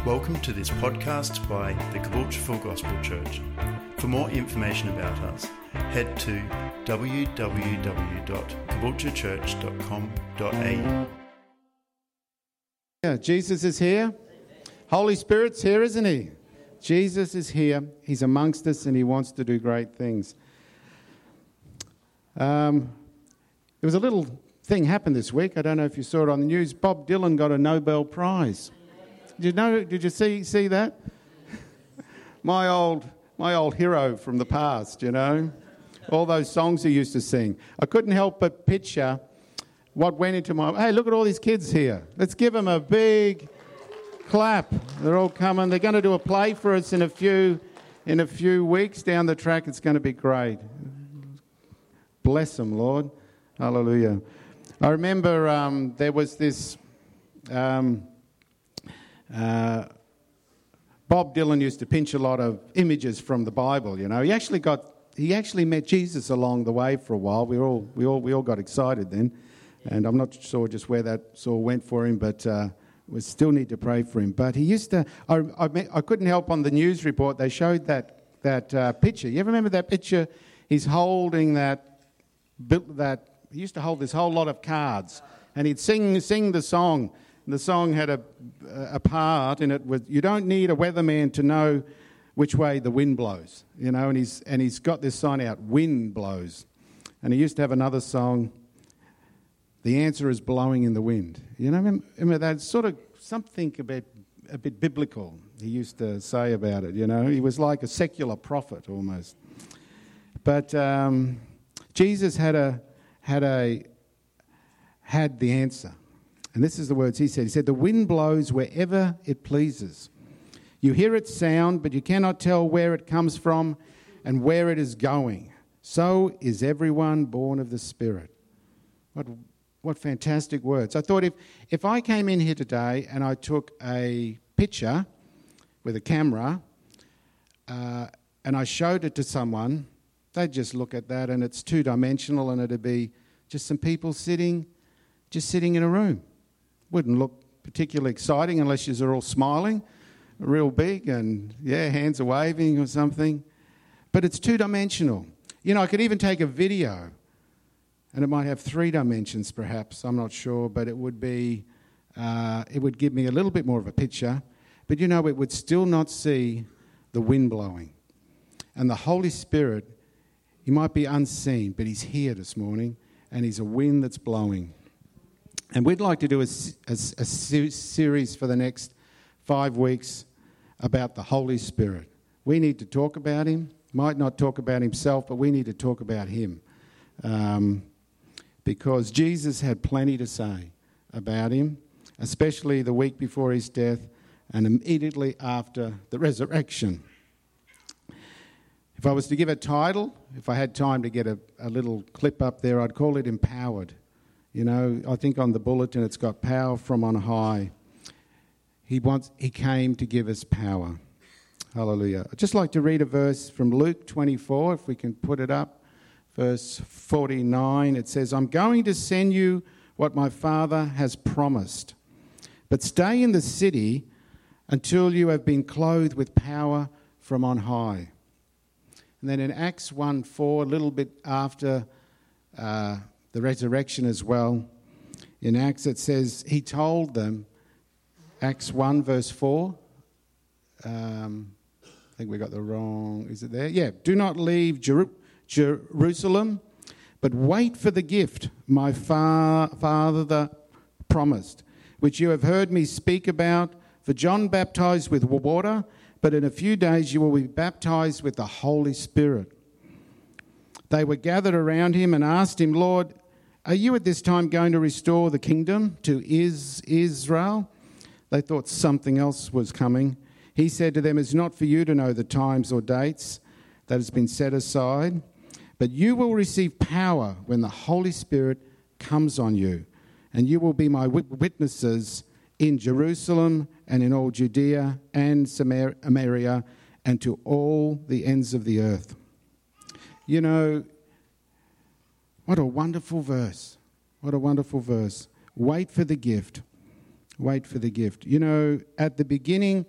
Welcome to this podcast by the Caboolture Full Gospel Church. For more information about us, head to www.caboolturechurch.com.au. Yeah, Jesus is here. Holy Spirit's here, isn't he? Jesus is here. He's amongst us and he wants to do great things. There was a little thing happened this week. I don't know if you saw it on the news. Bob Dylan got a Nobel Prize. Did you see that? My old hero from the past, you know. All those songs he used to sing. I couldn't help but picture what went into my... Hey, look at all these kids here. Let's give them a big clap. They're all coming. They're going to do a play for us in a few weeks down the track. It's going to be great. Bless them, Lord. Hallelujah. I remember there was this... Bob Dylan used to pinch a lot of images from the Bible, you know. He actually met Jesus along the way for a while. We all got excited then, and I'm not sure just where that all went for him, but we still need to pray for him. But he used to. I couldn't help on the news report. They showed that picture. You ever remember that picture? He's holding that. He used to hold this whole lot of cards, and he'd sing the song. The song had a part in it with, you don't need a weatherman to know which way the wind blows, you know, and he's got this sign out, wind blows. And he used to have another song, the answer is blowing in the wind. You know, remember that sort of something a bit biblical he used to say about it, you know. He was like a secular prophet almost. But Jesus had the answer. And this is the words he said. He said, the wind blows wherever it pleases. You hear its sound, but you cannot tell where it comes from and where it is going. So is everyone born of the Spirit. What fantastic words. I thought if I came in here today and I took a picture with a camera and I showed it to someone, they'd just look at that and it's two-dimensional and it'd be just some people sitting in a room. Wouldn't look particularly exciting unless you're all smiling, real big, and hands are waving or something. But it's two-dimensional. You know, I could even take a video, and it might have 3 dimensions perhaps, I'm not sure, but it would give me a little bit more of a picture. But you know, it would still not see the wind blowing. And the Holy Spirit, he might be unseen, but he's here this morning, and he's a wind that's blowing. And we'd like to do a series for the next 5 weeks about the Holy Spirit. We need to talk about him. Might not talk about himself, but we need to talk about him. Because Jesus had plenty to say about him, especially the week before his death and immediately after the resurrection. If I was to give a title, if I had time to get a little clip up there, I'd call it Empowered. You know, I think on the bulletin it's got power from on high. He came to give us power. Hallelujah. I'd just like to read a verse from Luke 24, if we can put it up. Verse 49, it says, I'm going to send you what my Father has promised, but stay in the city until you have been clothed with power from on high. And then in Acts 1:4, a little bit after the resurrection as well. In Acts it says, he told them, Acts 1 verse 4, I think we got the wrong, is it there? Yeah, do not leave Jerusalem, but wait for the gift my Father promised, which you have heard me speak about. For John baptized with water, but in a few days you will be baptized with the Holy Spirit. They were gathered around him and asked him, Lord, are you at this time going to restore the kingdom to Israel? They thought something else was coming. He said to them, it's not for you to know the times or dates that has been set aside, but you will receive power when the Holy Spirit comes on you, and you will be my witnesses in Jerusalem and in all Judea and Samaria and to all the ends of the earth. You know, what a wonderful verse. What a wonderful verse. Wait for the gift. Wait for the gift. You know, at the beginning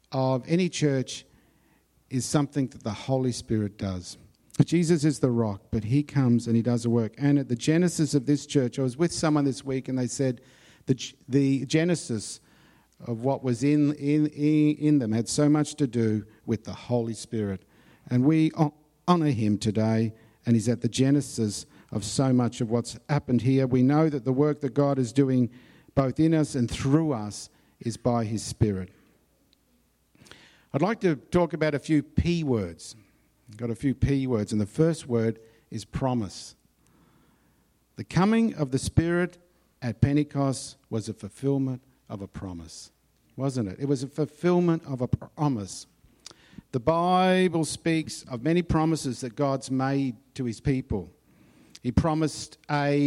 of any church is something that the Holy Spirit does. Jesus is the rock, but he comes and he does the work. And at the genesis of this church, I was with someone this week and they said the genesis of what was in them had so much to do with the Holy Spirit. And we honour him today, and he's at the genesis of so much of what's happened here. We know that the work that God is doing both in us and through us is by his Spirit. I'd like to talk about a few P words. I've got a few P words, and the first word is promise. The coming of the Spirit at Pentecost was a fulfillment of a promise, wasn't it? It was a fulfillment of a promise. The Bible speaks of many promises that God's made to his people. He promised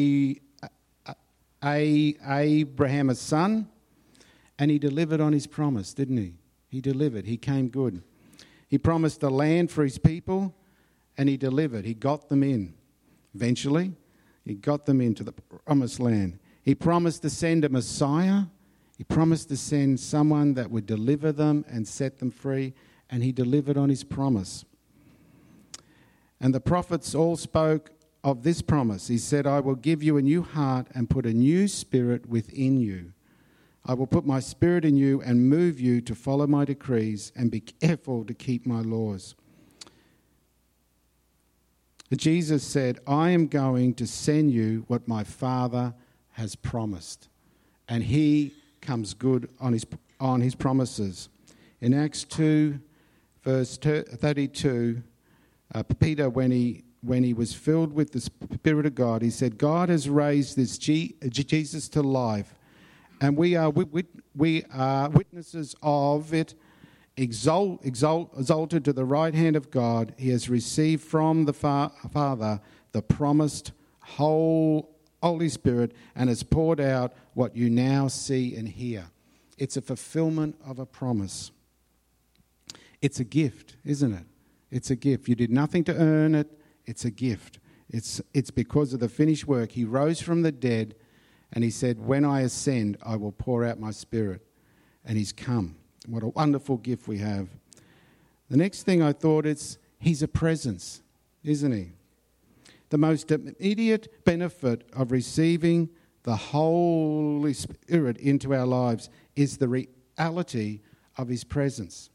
Abraham a son, and he delivered on his promise, didn't he? He delivered. He came good. He promised a land for his people, and he delivered. He got them in. Eventually, he got them into the promised land. He promised to send a Messiah. He promised to send someone that would deliver them and set them free, and he delivered on his promise. And the prophets all spoke of this promise. He said, I will give you a new heart and put a new spirit within you. I will put my spirit in you and move you to follow my decrees and be careful to keep my laws. Jesus said, I am going to send you what my Father has promised. And he comes good on his promises. In Acts 2, verse 32, Peter, when he was filled with the Spirit of God, he said, God has raised this Jesus to life, and we are witnesses of it, exalted to the right hand of God. He has received from the Father the promised Holy Spirit and has poured out what you now see and hear. It's a fulfillment of a promise. It's a gift, isn't it? It's a gift. You did nothing to earn it. It's a gift. It's because of the finished work. He rose from the dead, and he said, when I ascend, I will pour out my Spirit. And he's come. What a wonderful gift we have. The next thing I thought, he's a presence, isn't he? The most immediate benefit of receiving the Holy Spirit into our lives is the reality of his presence.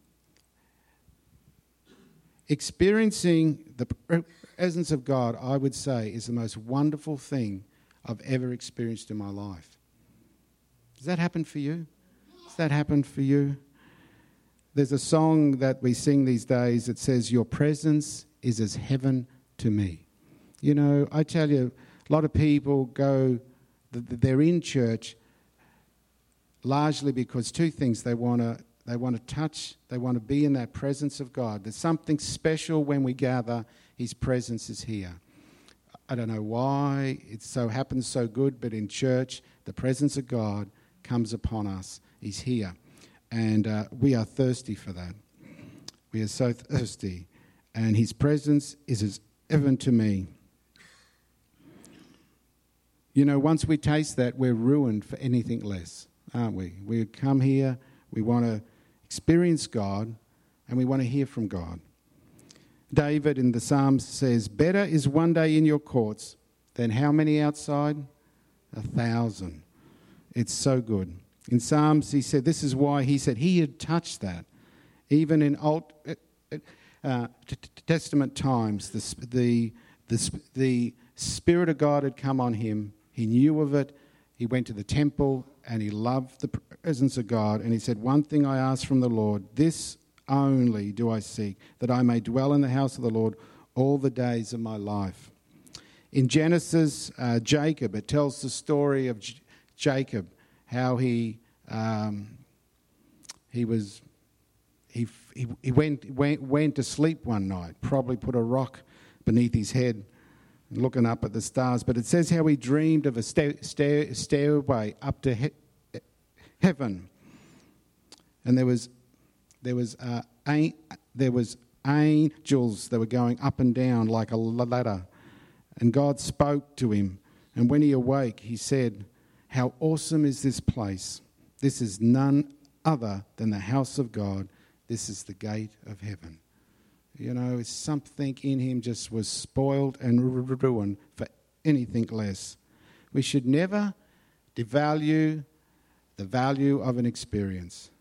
Experiencing the presence of God, I would say, is the most wonderful thing I've ever experienced in my life. Does that happen for you? Does that happen for you? There's a song that we sing these days that says, your presence is as heaven to me. You know, I tell you, a lot of people they're in church largely because two things. They want to touch, they want to be in that presence of God. There's something special when we gather. His presence is here. I don't know why it so happens so good, but in church, the presence of God comes upon us. He's here. And we are thirsty for that. We are so thirsty. And his presence is as heaven to me. You know, once we taste that, we're ruined for anything less, aren't we? We come here, we want to experience God, and we want to hear from God. David in the Psalms says, better is one day in your courts than how many outside? 1,000. It's so good. In Psalms, he said, this is why he said he had touched that. Even in Old Testament times, the Spirit of God had come on him. He knew of it. He went to the temple and he loved the presence of God. And he said, one thing I ask from the Lord, this only do I seek, that I may dwell in the house of the Lord all the days of my life. In Genesis, Jacob, it tells the story of Jacob, how he went to sleep one night, probably put a rock beneath his head, looking up at the stars. But it says how he dreamed of a stairway up to heaven, and there was angels that were going up and down like a ladder. And God spoke to him, and when he awoke, he said, how awesome is this place? This is none other than the house of God. This is the gate of heaven. You know, something in him just was spoiled and ruined for anything less. We should never devalue the value of an experience.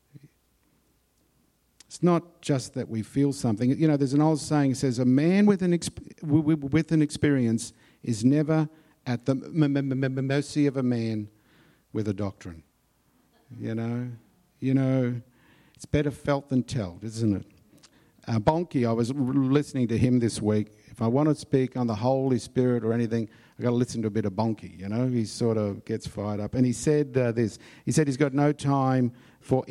It's not just that we feel something. You know, there's an old saying that says, a man with an experience is never at the mercy of a man with a doctrine. You know, it's better felt than told, isn't it? Bonnke, I was listening to him this week. If I want to speak on the Holy Spirit or anything, I've got to listen to a bit of Bonnke, you know. He sort of gets fired up. And he said this. He said he's got no time for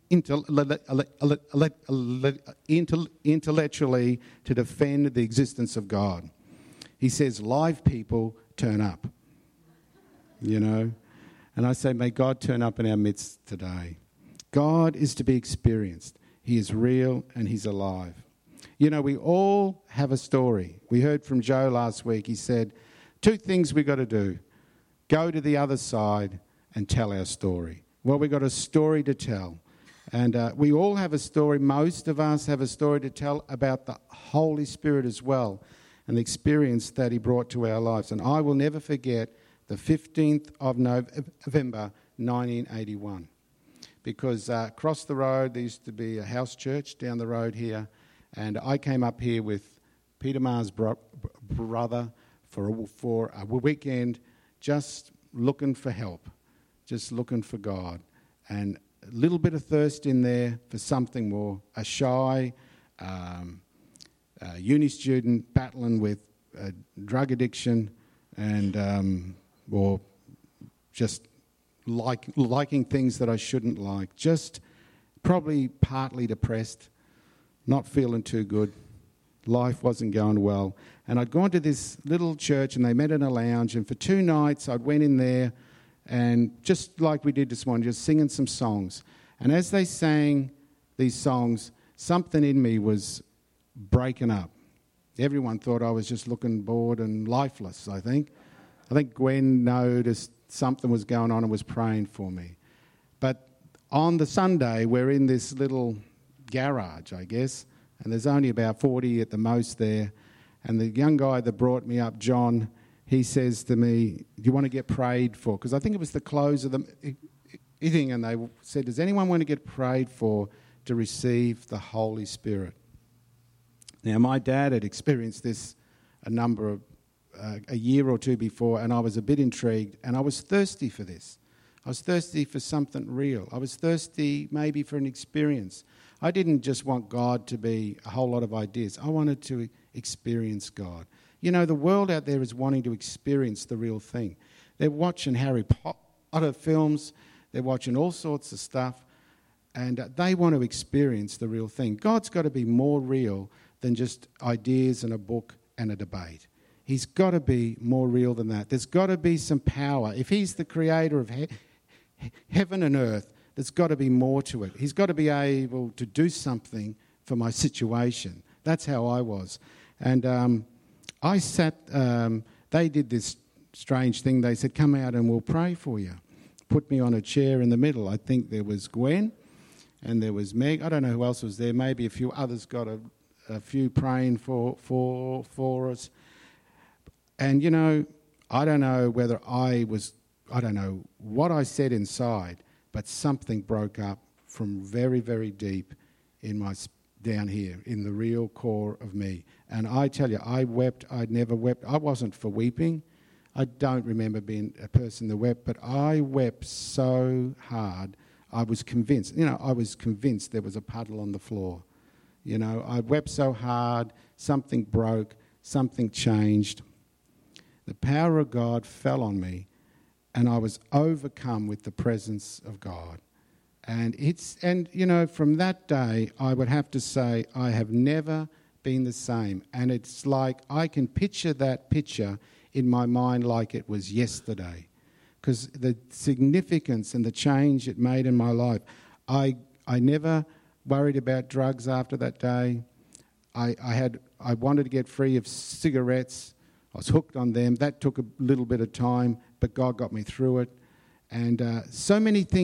intellectually to defend the existence of God. He says live people turn up, you know. And I say, may God turn up in our midst today. God is to be experienced. He is real and he's alive. You know, we all have a story. We heard from Joe last week. He said, 2 things we've got to do. Go to the other side and tell our story. Well, we've got a story to tell. And we all have a story. Most of us have a story to tell about the Holy Spirit as well and the experience that he brought to our lives. And I will never forget the 15th of November, 1981. Because across the road, there used to be a house church down the road here. And I came up here with Peter Ma's brother for a weekend, just looking for help, just looking for God. And a little bit of thirst in there for something more. A shy uni student battling with drug addiction and or just liking things that I shouldn't like. Just probably partly depressed, not feeling too good. Life wasn't going well. And I'd gone to this little church and they met in a lounge. And for 2 nights I went in there and just like we did this morning, just singing some songs. And as they sang these songs, something in me was breaking up. Everyone thought I was just looking bored and lifeless, I think. I think Gwen noticed something was going on and was praying for me. But on the Sunday, we're in this little garage, I guess, and there's only about 40 at the most there. And the young guy that brought me up, John, he says to me, do you want to get prayed for? Because I think it was the close of the meeting, and they said, does anyone want to get prayed for to receive the Holy Spirit? Now, my dad had experienced this a year or 2 before, and I was a bit intrigued, and I was thirsty for this. I was thirsty for something real. I was thirsty maybe for an experience. I didn't just want God to be a whole lot of ideas. I wanted to experience God. You know, the world out there is wanting to experience the real thing. They're watching Harry Potter films. They're watching all sorts of stuff, and they want to experience the real thing. God's got to be more real than just ideas and a book and a debate. He's got to be more real than that. There's got to be some power. If he's the creator of heaven and earth, there's got to be more to it. He's got to be able to do something for my situation. That's how I was. And I sat, they did this strange thing. They said, come out and we'll pray for you. Put me on a chair in the middle. I think there was Gwen and there was Meg. I don't know who else was there. Maybe a few others got a few praying for us. And, you know, I don't know what I said inside, but something broke up from very, very deep down here in the real core of me. And I tell you, I wept. I'd never wept. I wasn't for weeping. I don't remember being a person that wept, but I wept so hard. I was convinced there was a puddle on the floor. You know, I wept so hard, something broke, something changed. The power of God fell on me, and I was overcome with the presence of God. And you know, from that day, I would have to say I have never been the same. And it's like I can picture that picture in my mind like it was yesterday, because the significance and the change it made in my life. I never worried about drugs after that day. I wanted to get free of cigarettes. I was hooked on them. That took a little bit of time, but God got me through it. And so many things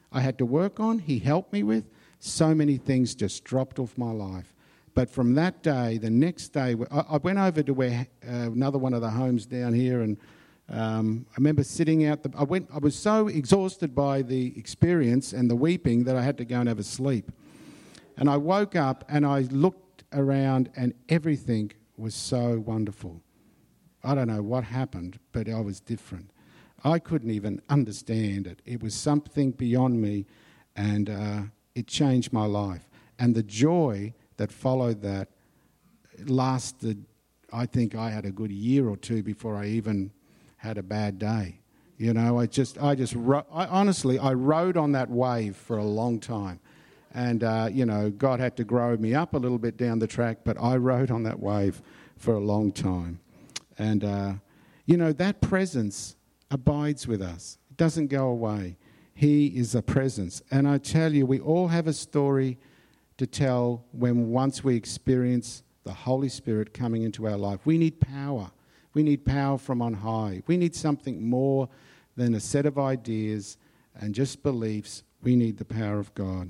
I had to work on, he helped me with. So many things just dropped off my life. But from that day, the next day, I went over to where another one of the homes down here, and I remember sitting out. I was so exhausted by the experience and the weeping that I had to go and have a sleep. And I woke up and I looked around, and everything was so wonderful. I don't know what happened, but I was different. I couldn't even understand it. It was something beyond me, and it changed my life. And the joy that followed that lasted, I think I had a good year or two before I even had a bad day. You know, I honestly rode on that wave for a long time. And, God had to grow me up a little bit down the track, but I rode on that wave for a long time. And, that presence abides with us. It doesn't go away. He is a presence. And I tell you, we all have a story to tell when once we experience the Holy Spirit coming into our life. We need power. We need power from on high. We need something more than a set of ideas and just beliefs. We need the power of God.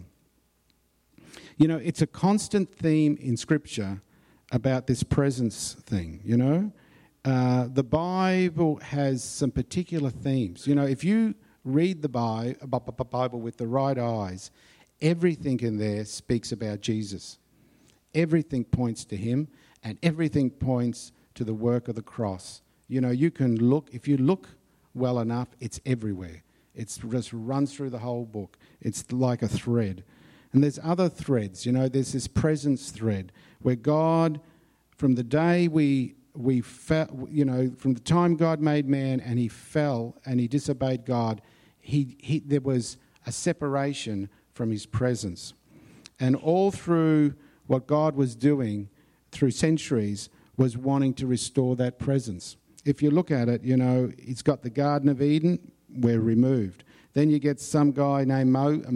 You know, it's a constant theme in Scripture about this presence thing, you know. The Bible has some particular themes. You know, if you read the Bible with the right eyes, everything in there speaks about Jesus. Everything points to him, and everything points to the work of the cross. You know, you can look, if you look well enough, it's everywhere. It just runs through the whole book. It's like a thread. And there's other threads, you know, there's this presence thread where God, from the day we fell, you know, from the time God made man and he fell and he disobeyed God, there was a separation from his presence. And all through what God was doing through centuries was wanting to restore that presence. If you look at it, you know, it's got the Garden of Eden, we're removed. Then you get some guy named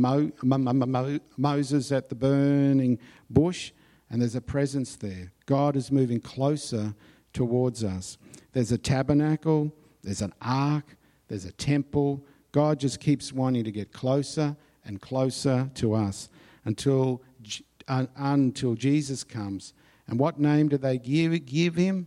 Moses at the burning bush, and there's a presence there. God is moving closer towards us. There's a tabernacle, there's an ark, there's a temple. God just keeps wanting to get closer and closer to us until Jesus comes. And what name do they give him?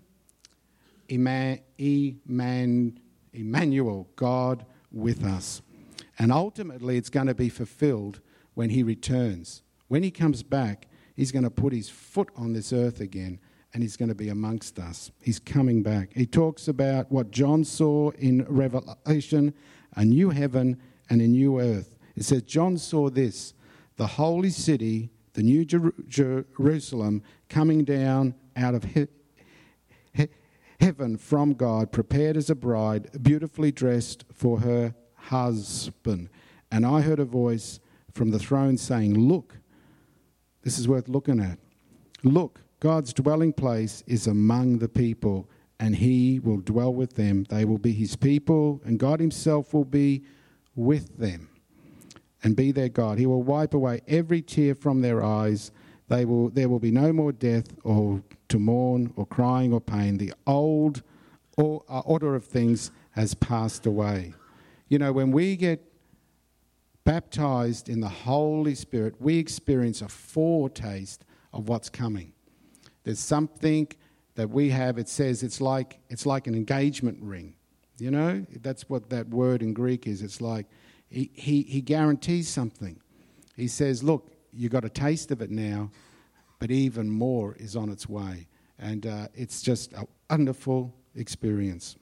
Emmanuel, God with us. And ultimately it's going to be fulfilled when he returns. When he comes back, he's going to put his foot on this earth again, and he's going to be amongst us. He's coming back. He talks about what John saw in Revelation, a new heaven and a new earth. It says, John saw this, the holy city, the new Jerusalem, coming down out of heaven from God, prepared as a bride, beautifully dressed for her husband. And I heard a voice from the throne saying, look, this is worth looking at. Look, God's dwelling place is among the people, and he will dwell with them. They will be his people, and God himself will be with them and be their God. He will wipe away every tear from their eyes. There will be no more death or to mourn or crying or pain. The old order of things has passed away. You know, when we get baptized in the Holy Spirit, we experience a foretaste of what's coming. There's something that we have, it says it's like an engagement ring. You know, that's what that word in Greek is. It's like he guarantees something. He says, look, you got a taste of it now, but even more is on its way. And it's just a wonderful experience.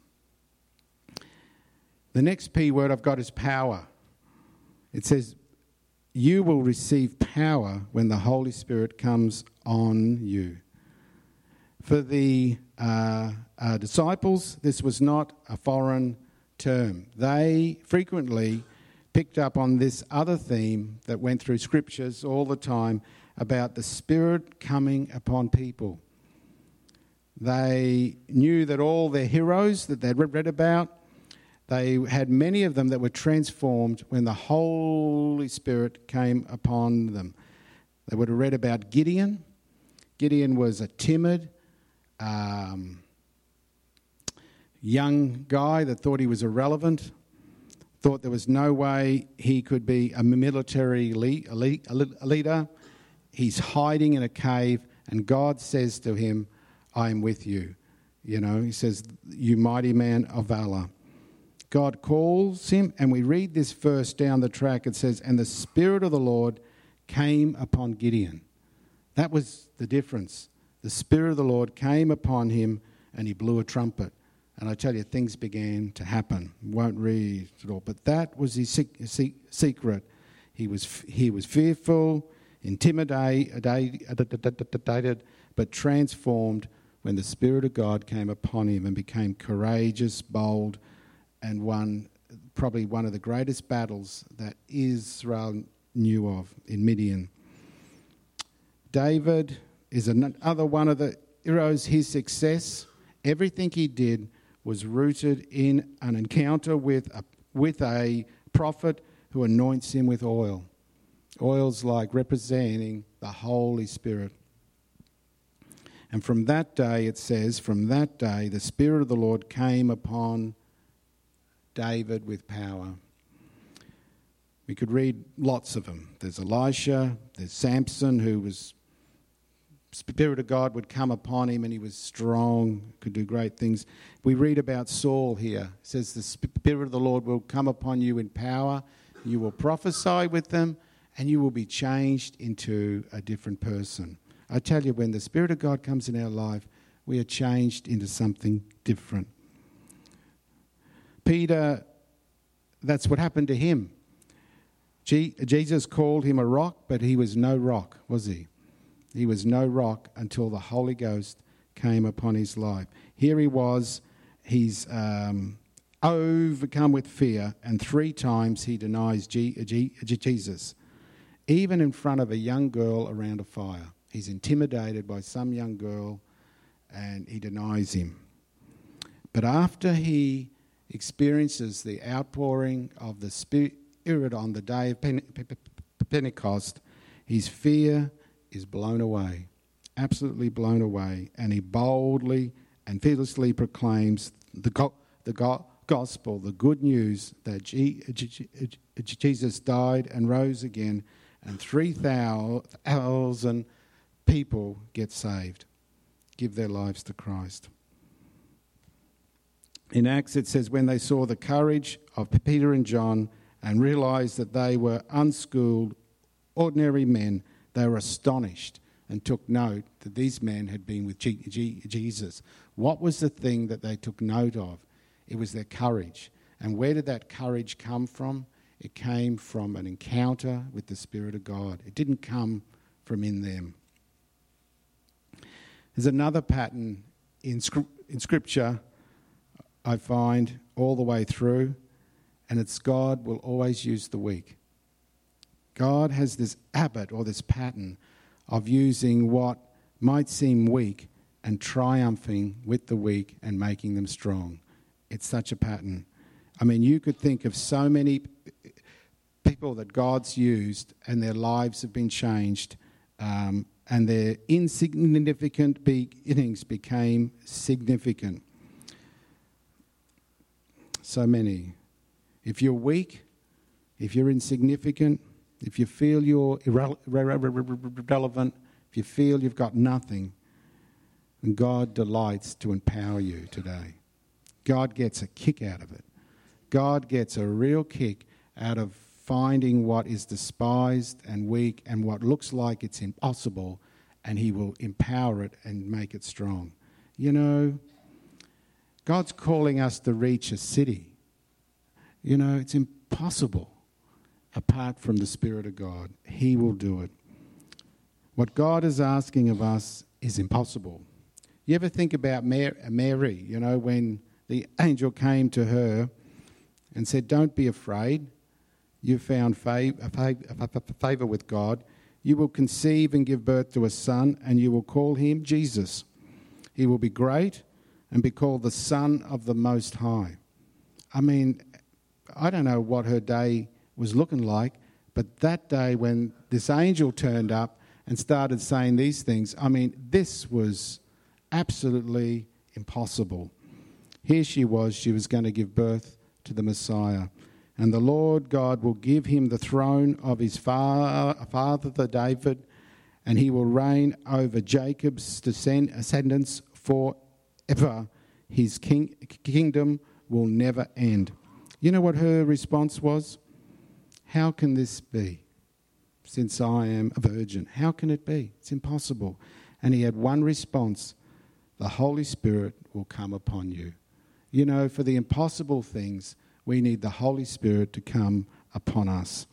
The next P word I've got is power. It says, you will receive power when the Holy Spirit comes on you. For the disciples, this was not a foreign term. They frequently picked up on this other theme that went through scriptures all the time about the Spirit coming upon people. They knew that all their heroes that they'd read about, they had many of them that were transformed when the Holy Spirit came upon them. They would have read about Gideon. Gideon was a timid, young guy that thought he was irrelevant, thought there was no way he could be a military leader. He's hiding in a cave, and God says to him, I am with you. You know, he says, you mighty man of valor. God calls him, and we read this verse down the track. It says, and the Spirit of the Lord came upon Gideon. That was the difference. The Spirit of the Lord came upon him, and he blew a trumpet. And I tell you, things began to happen. Won't read it all, but that was his secret. He was fearful, intimidated, but transformed when the Spirit of God came upon him and became courageous, bold, and won probably one of the greatest battles that Israel knew of in Midian. David is another one of the heroes. His success, everything he did was rooted in an encounter with a prophet who anoints him with oil. Oil's like representing the Holy Spirit. And from that day, it says, from that day, the Spirit of the Lord came upon David with power. We could read lots of them. There's Elisha, there's Samson, who was, Spirit of God would come upon him and he was strong, could do great things. We read about Saul here. It says, the Spirit of the Lord will come upon you in power. You will prophesy with them and you will be changed into a different person. I tell you, when the Spirit of God comes in our life, we are changed into something different. Peter, that's what happened to him. Jesus called him a rock, but he was no rock, was he? He was no rock until the Holy Ghost came upon his life. Here he was, he's overcome with fear, and 3 times he denies Jesus, even in front of a young girl around a fire. He's intimidated by some young girl, and he denies him. But after he experiences the outpouring of the Spirit on the day of Pentecost, his fear is blown away, absolutely blown away, and he boldly and fearlessly proclaims the gospel, the good news that Jesus died and rose again, and 3,000 people get saved, give their lives to Christ. In Acts it says, when they saw the courage of Peter and John and realised that they were unschooled, ordinary men, they were astonished and took note that these men had been with Jesus. What was the thing that they took note of? It was their courage. And where did that courage come from? It came from an encounter with the Spirit of God. It didn't come from in them. There's another pattern in Scripture I find all the way through, and it's God will always use the weak. God has this habit or this pattern of using what might seem weak and triumphing with the weak and making them strong. It's such a pattern. I mean, you could think of so many people that God's used and their lives have been changed, and their insignificant beginnings became significant. So many. If you're weak, if you're insignificant, if you feel you're irrelevant, if you feel you've got nothing, then God delights to empower you today. God gets a kick out of it. God gets a real kick out of finding what is despised and weak and what looks like it's impossible, and he will empower it and make it strong. You know, God's calling us to reach a city. You know, it's impossible apart from the Spirit of God. He will do it. What God is asking of us is impossible. You ever think about Mary, you know, when the angel came to her and said, don't be afraid. You found favor with God. You will conceive and give birth to a son, and you will call him Jesus. He will be great and be called the Son of the Most High. I mean, I don't know what her day was looking like, but that day when this angel turned up and started saying these things, I mean, this was absolutely impossible. Here she was going to give birth to the Messiah. and the Lord God will give him the throne of his father David, and he will reign over Jacob's descendants forever. His kingdom will never end. You know what her response was? How can this be? Since I am a virgin, how can it be? It's impossible. And he had one response: the Holy Spirit will come upon you. You know, for the impossible things, we need the Holy Spirit to come upon us.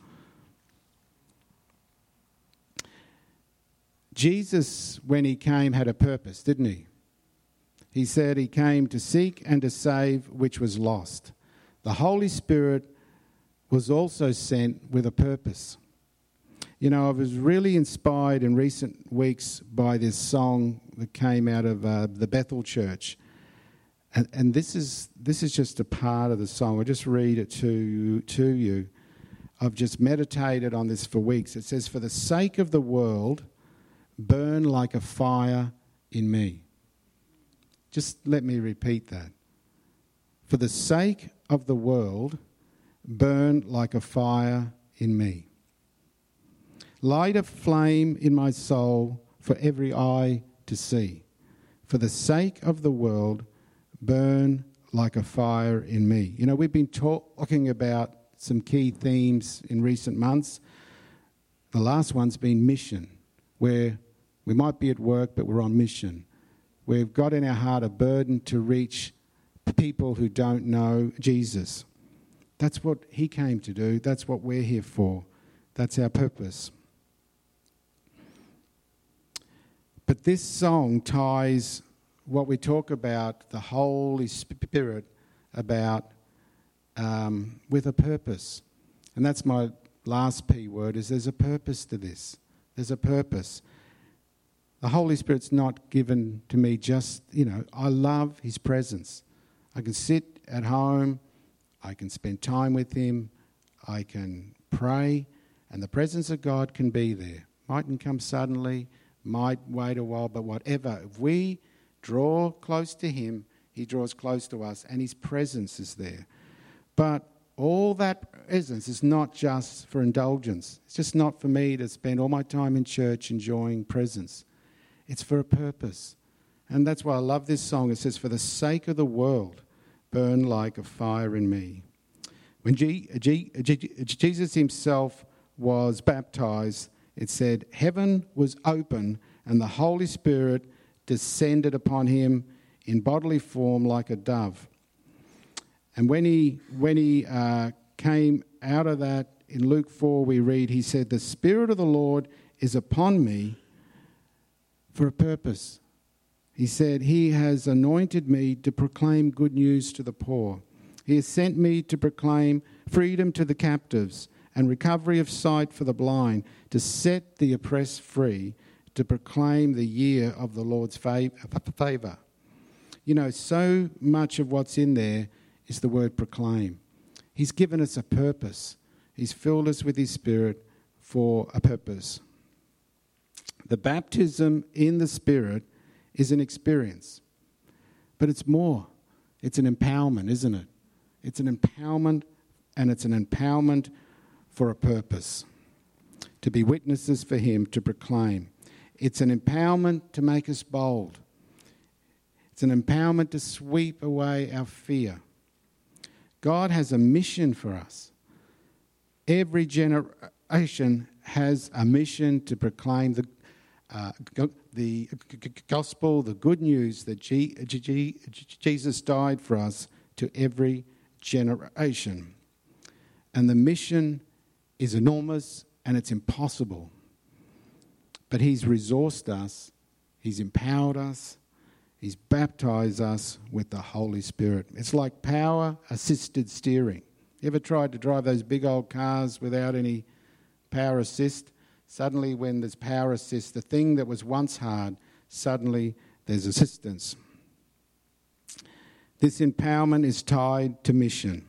Jesus, when he came, had a purpose, didn't he? He said he came to seek and to save which was lost. The Holy Spirit was also sent with a purpose. You know, I was really inspired in recent weeks by this song that came out of the Bethel Church. And this is just a part of the song. I'll just read it to you. I've just meditated on this for weeks. It says, "For the sake of the world, burn like a fire in me." Just let me repeat that. For the sake of the world, burn like a fire in me. Light a flame in my soul for every eye to see. For the sake of the world, burn like a fire in me. You know, we've been talking about some key themes in recent months. The last one's been mission, where we might be at work, but we're on mission. We've got in our heart a burden to reach people who don't know Jesus. That's what he came to do. That's what we're here for. That's our purpose. But this song ties what we talk about, the Holy Spirit, about with a purpose. And that's my last P word, is there's a purpose to this. There's a purpose. The Holy Spirit's not given to me just, I love his presence. I can sit at home, I can spend time with him, I can pray, and the presence of God can be there. Mightn't come suddenly, might wait a while, but whatever. If we draw close to him, he draws close to us, and his presence is there. But all that presence is not just for indulgence. It's just not for me to spend all my time in church enjoying presence. It's for a purpose. And that's why I love this song. It says, "For the sake of the world, burn like a fire in me." When Jesus himself was baptized, it said, heaven was open and the Holy Spirit descended upon him in bodily form like a dove. And when he came out of that, in Luke 4 we read, he said, "The Spirit of the Lord is upon me for a purpose." He said, "He has anointed me to proclaim good news to the poor. He has sent me to proclaim freedom to the captives and recovery of sight for the blind, to set the oppressed free, to proclaim the year of the Lord's favour." You know, so much of what's in there is the word proclaim. He's given us a purpose. He's filled us with his Spirit for a purpose. The baptism in the Spirit is an experience, but it's more. It's an empowerment, isn't it? It's an empowerment, and it's an empowerment for a purpose, to be witnesses for him, to proclaim. It's an empowerment to make us bold. It's an empowerment to sweep away our fear. God has a mission for us. Every generation has a mission to proclaim the gospel, the good news that Jesus died for us, to every generation. And the mission is enormous and it's impossible. But he's resourced us, he's empowered us, he's baptized us with the Holy Spirit. It's like power-assisted steering. You ever tried to drive those big old cars without any power assist? Suddenly when there's power assist, the thing that was once hard, suddenly there's assistance. This empowerment is tied to mission.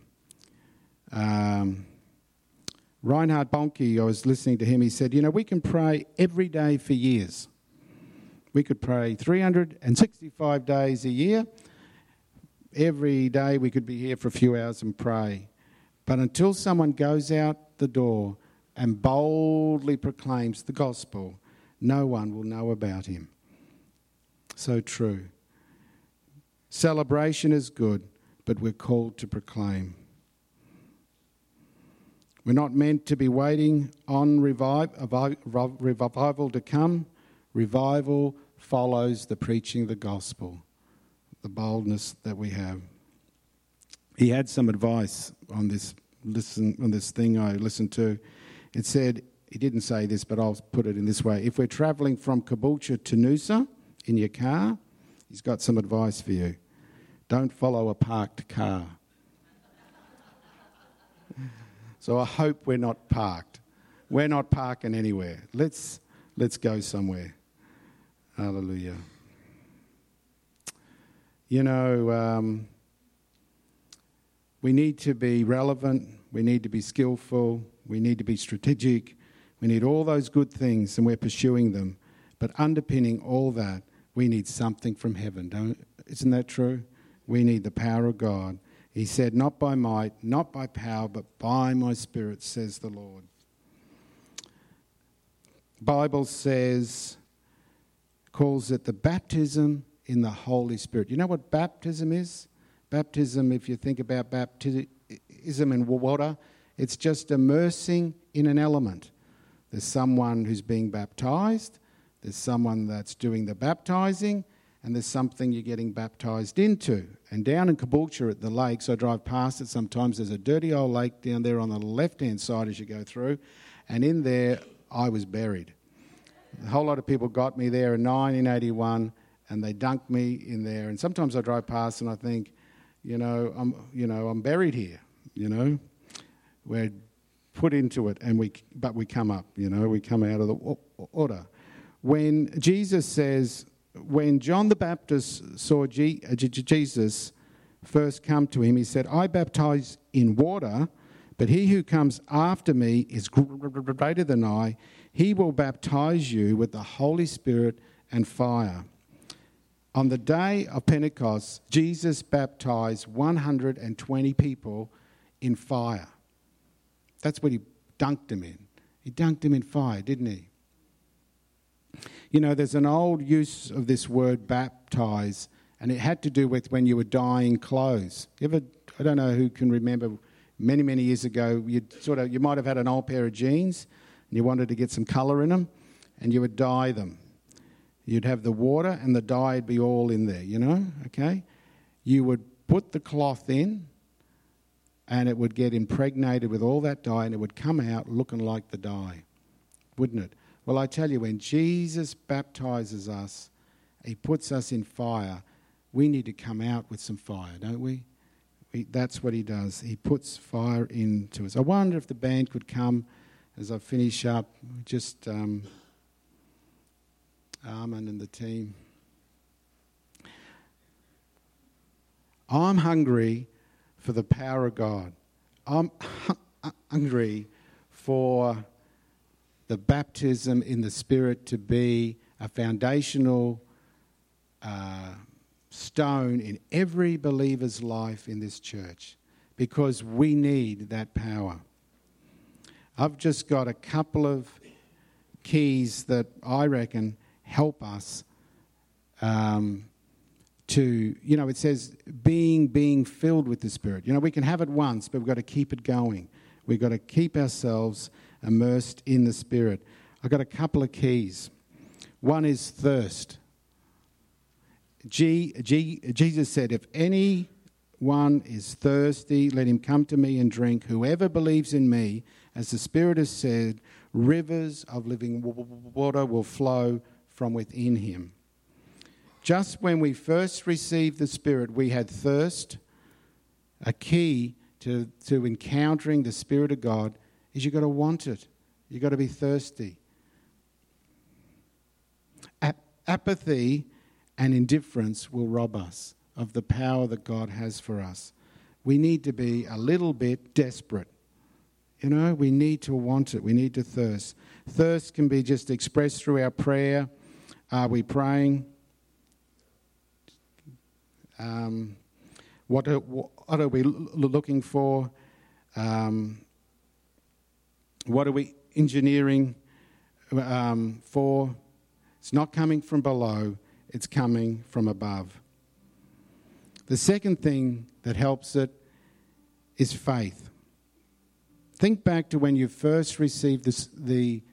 Reinhard Bonnke, I was listening to him, he said, we can pray every day for years. We could pray 365 days a year. Every day we could be here for a few hours and pray. But until someone goes out the door and boldly proclaims the gospel, no one will know about him. So true. Celebration is good, but we're called to proclaim. We're not meant to be waiting on revival to come. Revival follows the preaching of the gospel, the boldness that we have. He had some advice on this thing I listened to. It said, he didn't say this, but I'll put it in this way. If we're travelling from Caboolture to Noosa in your car, he's got some advice for you. Don't follow a parked car. So I hope we're not parked. We're not parking anywhere. Let's go somewhere. Hallelujah. You know, we need to be relevant. We need to be skillful. We need to be strategic. We need all those good things, and we're pursuing them. But underpinning all that, we need something from heaven. Isn't that true? We need the power of God. He said, not by might, not by power, but by my Spirit, says the Lord. Bible says, calls it the baptism in the Holy Spirit. You know what baptism is? Baptism, if you think about baptism in water, it's just immersing in an element. There's someone who's being baptized, there's someone that's doing the baptizing, and there's something you're getting baptized into. And down in Caboolture at the lakes, I drive past it sometimes, there's a dirty old lake down there on the left-hand side as you go through, and in there I was buried. A whole lot of people got me there in 1981, and they dunked me in there. And sometimes I drive past and I think, I'm buried here. We're put into it, but we come up. We come out of the water. When Jesus says, when John the Baptist saw Jesus first come to him, he said, I baptize in water, but he who comes after me is greater than I. He will baptize you with the Holy Spirit and fire. On the day of Pentecost, Jesus baptized 120 people in fire. That's what he dunked them in. He dunked them in fire, didn't he? There's an old use of this word baptize, and it had to do with when you were dyeing clothes. I don't know who can remember, many, many years ago, you might have had an old pair of jeans, and you wanted to get some colour in them, and you would dye them. You'd have the water and the dye would be all in there, okay? You would put the cloth in, and it would get impregnated with all that dye, and it would come out looking like the dye, wouldn't it? Well, I tell you, when Jesus baptizes us, he puts us in fire, we need to come out with some fire, don't we? That's what he does. He puts fire into us. I wonder if the band could come as I finish up, just Armin and the team. I'm hungry for the power of God. I'm hungry for the baptism in the Spirit to be a foundational stone in every believer's life in this church, because we need that power. I've just got a couple of keys that I reckon help us to, it says being filled with the Spirit. We can have it once, but we've got to keep it going. We've got to keep ourselves immersed in the Spirit. I've got a couple of keys. One is thirst. Jesus said, if anyone is thirsty, let him come to me and drink. Whoever believes in me, as the Spirit has said, rivers of living water will flow from within him. Just when we first received the Spirit, we had thirst. A key to encountering the Spirit of God is you've got to want it. You've got to be thirsty. Apathy and indifference will rob us of the power that God has for us. We need to be a little bit desperate. We need to want it. We need to thirst. Thirst can be just expressed through our prayer. Are we praying? What are we looking for? What are we engineering for? It's not coming from below, it's coming from above. The second thing that helps it is faith. Think back to when you first received the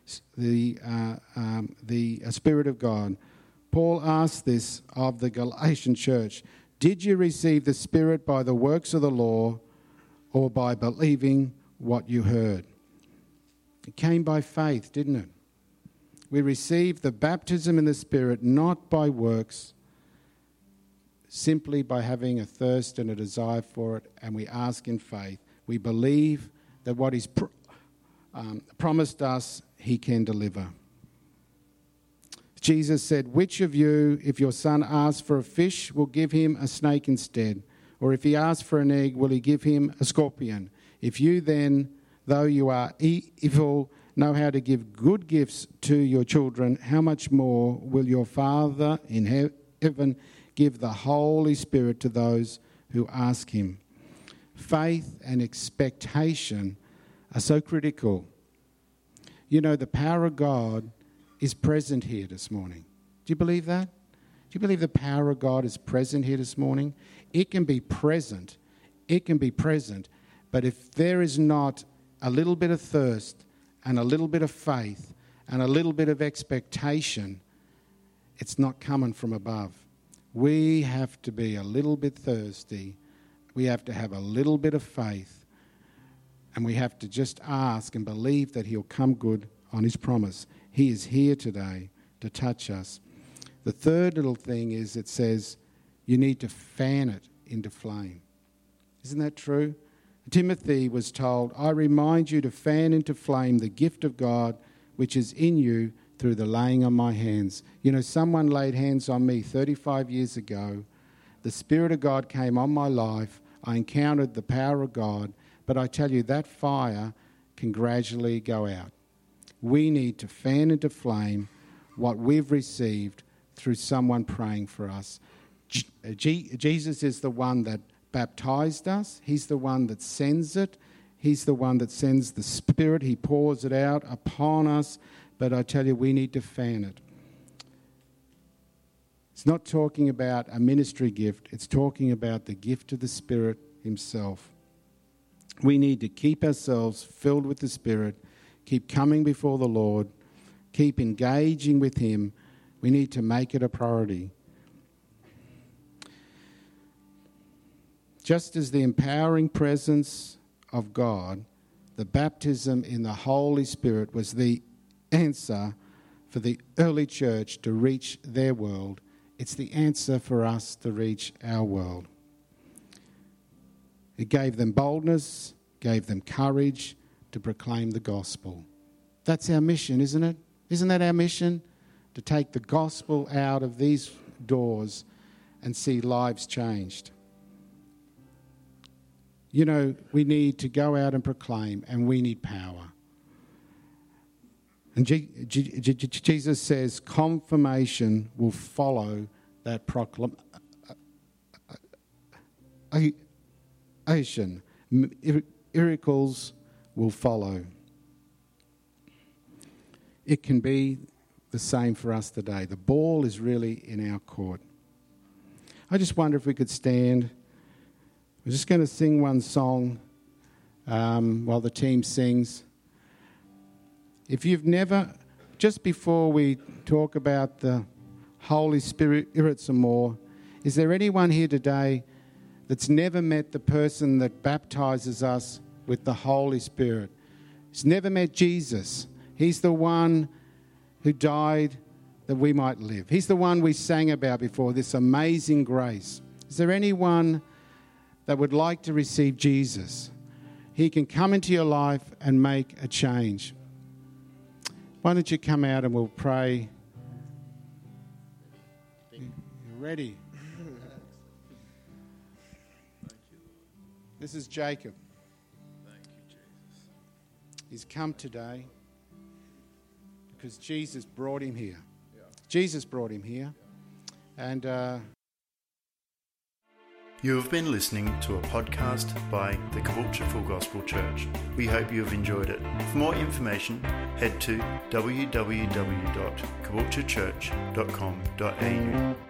Spirit of God. Paul asked this of the Galatian church. Did you receive the Spirit by the works of the law or by believing what you heard? It came by faith, didn't it? We received the baptism in the Spirit not by works, simply by having a thirst and a desire for it, and we ask in faith. We believe that what He's promised us, He can deliver. Jesus said, which of you, if your son asks for a fish, will give him a snake instead? Or if he asks for an egg, will he give him a scorpion? If you then, though you are evil, know how to give good gifts to your children, how much more will your Father in heaven give the Holy Spirit to those who ask Him? Faith and expectation are so critical. You know, the power of God is present here this morning. Do you believe that? Do you believe the power of God is present here this morning? It can be present. It can be present. But if there is not a little bit of thirst and a little bit of faith and a little bit of expectation, it's not coming from above. We have to be a little bit thirsty. We have to have a little bit of faith. And we have to just ask and believe that He'll come good on His promise. He is here today to touch us. The third little thing is it says you need to fan it into flame. Isn't that true? Timothy was told, I remind you to fan into flame the gift of God which is in you through the laying on my hands. You know, someone laid hands on me 35 years ago. The Spirit of God came on my life. I encountered the power of God. But I tell you, that fire can gradually go out. We need to fan into flame what we've received through someone praying for us. Jesus is the one that baptized us. He's the one that sends it. He's the one that sends the Spirit. He pours it out upon us. But I tell you, we need to fan it. It's not talking about a ministry gift. It's talking about the gift of the Spirit Himself. We need to keep ourselves filled with the Spirit, keep coming before the Lord, keep engaging with Him. We need to make it a priority. Just as the empowering presence of God, the baptism in the Holy Spirit was the answer for the early church to reach their world, it's the answer for us to reach our world. It gave them boldness, gave them courage to proclaim the gospel. That's our mission, isn't it? Isn't that our mission? To take the gospel out of these doors and see lives changed. You know, we need to go out and proclaim, and we need power. And Jesus says confirmation will follow that proclamation. Miracles will follow. It can be the same for us today. The ball is really in our court. I just wonder if we could stand. We're just going to sing one song while the team sings. If you've never, just before we talk about the Holy Spirit some more, is there anyone here today that's never met the person that baptizes us with the Holy Spirit? He's never met Jesus. He's the one who died that we might live. He's the one we sang about before, this amazing grace. Is there anyone that would like to receive Jesus? He can come into your life and make a change. Why don't you come out and we'll pray. You ready? This is Jacob. Thank you, Jesus. He's come today because Jesus brought him here. Yeah. Jesus brought him here. Yeah. And You have been listening to a podcast by the Caboolture Full Gospel Church. We hope you have enjoyed it. For more information, head to www.caboolturechurch.com.au.